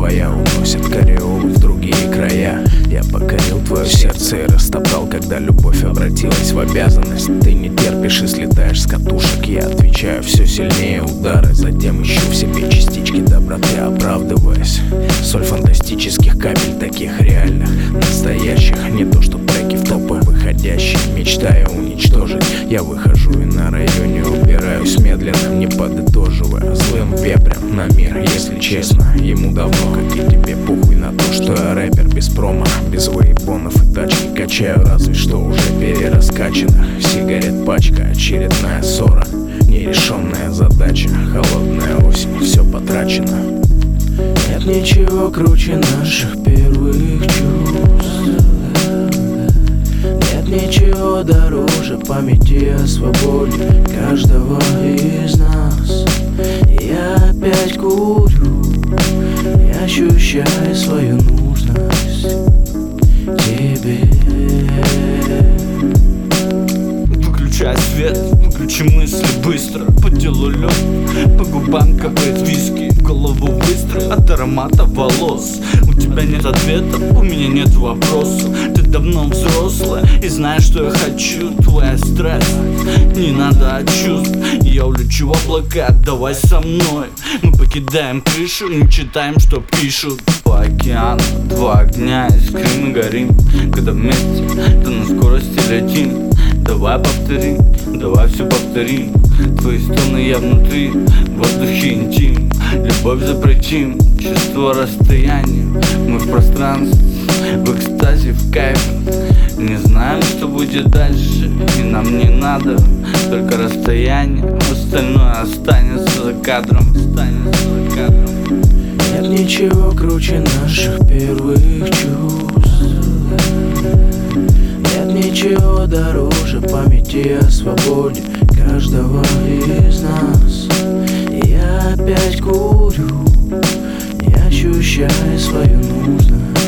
твоя уносит кариолы в другие края. Я покорил твое сердце и растоптал, когда любовь обратилась в обязанность. Ты не терпишь и слетаешь с катушек. Я отвечаю все сильнее удары, затем ищу в себе частички доброты, оправдываясь. Соль фантастических капель, таких реальных, настоящих. Не то что треки в топы выходящие, мечтая уничтожить. Я выхожу и на районе убираюсь медленно, не подытоживая злым вепрем на мир. Если честно, ему давно, как и тебе, похуй на то, что я рэпер без промо, без выебонов и тачки. Качаю разве что уже перераскачанных сигарет пачка, очередная ссора, нерешенная задача. Холодная осень, все потрачено. Нет ничего круче наших первых чувств. Нет ничего дороже памяти о свободе каждого из нас. Я опять курю и ощущаю свою нужность тебе. Выключай свет, выключи мысли быстро. По телу лед, по губам капает виски, в голову выстрел от аромата волос. У тебя нет ответа, у меня нет вопроса. Ты давно взрослая и знаешь, что я хочу. Твой стресс, не надо от чувств. Я улечу в облака, давай со мной. Мы покидаем крышу, не читаем, что пишут. По океану два огня, искрим и горим. Когда вместе, то на скорости летим. Давай повторим, давай все повторим. Твои стоны я внутри, в воздухе интим. Любовь запретим, чувство расстояния. Мы в пространстве, в экстазе, в кайфе. Не знаем, что будет дальше, и нам не надо только расстояние. Остальное останется за кадром, останется за кадром. Нет ничего круче наших первых чувств. Нет ничего дороже памяти о свободе каждого из нас. Я опять курю и ощущаю свою нужность.